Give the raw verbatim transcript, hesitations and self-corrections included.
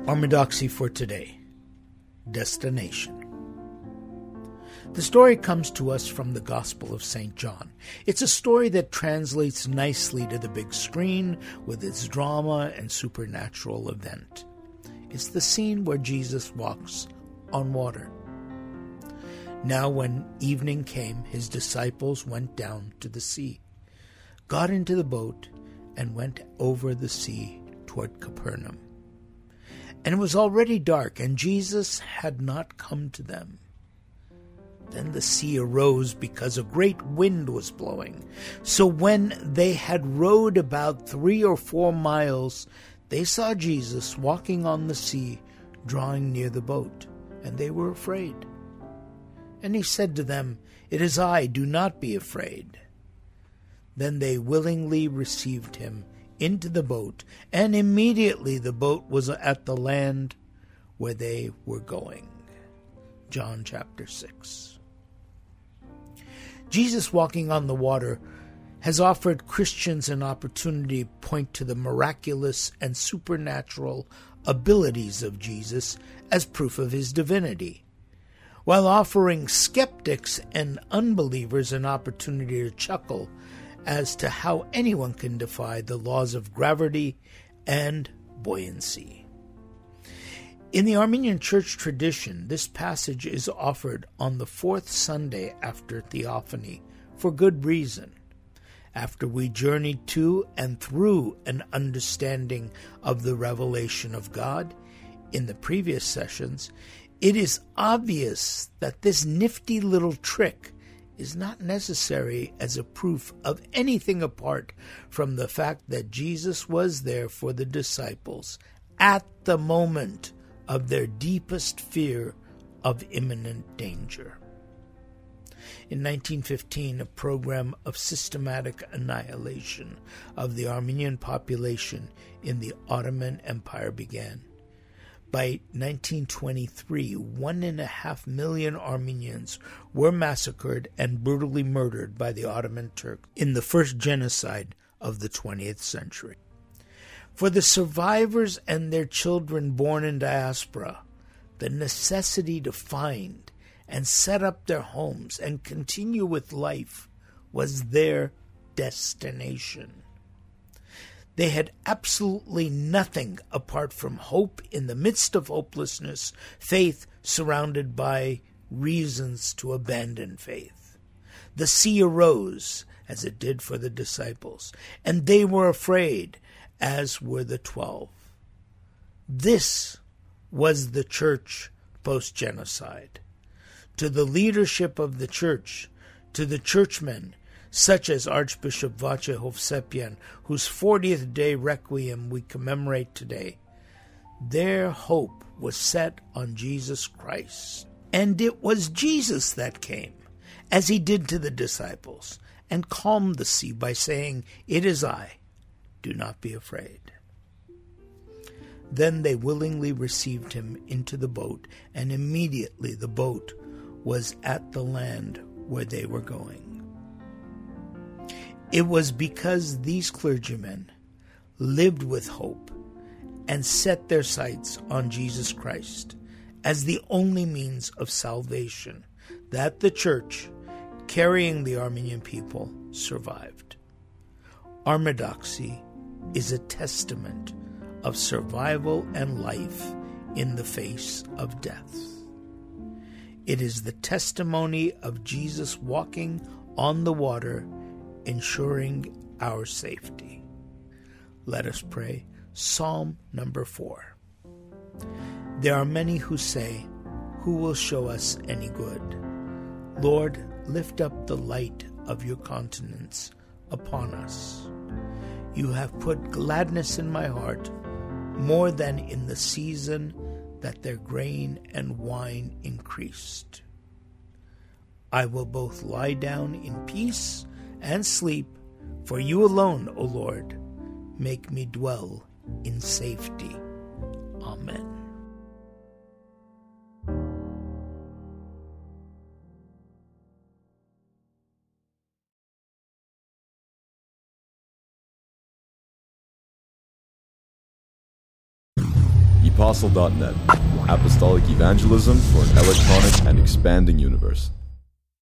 Orthodoxy for today. Destination. The story comes to us from the Gospel of Saint John. It's a story that translates nicely to the big screen with its drama and supernatural event. It's the scene where Jesus walks on water. Now when evening came, his disciples went down to the sea, got into the boat, and went over the sea toward Capernaum. And it was already dark, and Jesus had not come to them. Then the sea arose because a great wind was blowing. So when they had rowed about three or four miles, they saw Jesus walking on the sea, drawing near the boat, and they were afraid. And he said to them, "It is I, do not be afraid." Then they willingly received him into the boat, and immediately the boat was at the land where they were going. John chapter six. Jesus walking on the water has offered Christians an opportunity to point to the miraculous and supernatural abilities of Jesus as proof of his divinity, while offering skeptics and unbelievers an opportunity to chuckle as to how anyone can defy the laws of gravity and buoyancy. In the Armenian Church tradition, this passage is offered on the fourth Sunday after Theophany for good reason. After we journeyed to and through an understanding of the revelation of God in the previous sessions, it is obvious that this nifty little trick is not necessary as a proof of anything apart from the fact that Jesus was there for the disciples at the moment of their deepest fear of imminent danger. In nineteen fifteen, a program of systematic annihilation of the Armenian population in the Ottoman Empire began. By nineteen twenty-three, one and a half million Armenians were massacred and brutally murdered by the Ottoman Turks in the first genocide of the twentieth century. For the survivors and their children born in diaspora, the necessity to find and set up their homes and continue with life was their destination. They had absolutely nothing apart from hope in the midst of hopelessness, faith surrounded by reasons to abandon faith. The sea arose, as it did for the disciples, and they were afraid, as were the twelve. This was the church post-genocide. To the leadership of the church, to the churchmen, such as Archbishop Vache Hovsepian, whose fortieth day requiem we commemorate today, their hope was set on Jesus Christ. And it was Jesus that came, as he did to the disciples, and calmed the sea by saying, "It is I, do not be afraid." Then they willingly received him into the boat, and immediately the boat was at the land where they were going. It was because these clergymen lived with hope and set their sights on Jesus Christ as the only means of salvation that the church, carrying the Armenian people, survived. Orthodoxy is a testament of survival and life in the face of death. It is the testimony of Jesus walking on the water, ensuring our safety. Let us pray. Psalm number four. There are many who say, "Who will show us any good?" Lord, lift up the light of your countenance upon us. You have put gladness in my heart, more than in the season that their grain and wine increased. I will both lie down in peace and sleep, for you alone, O Lord, make me dwell in safety. Amen. apostle dot net. Apostolic evangelism for an electronic and expanding universe.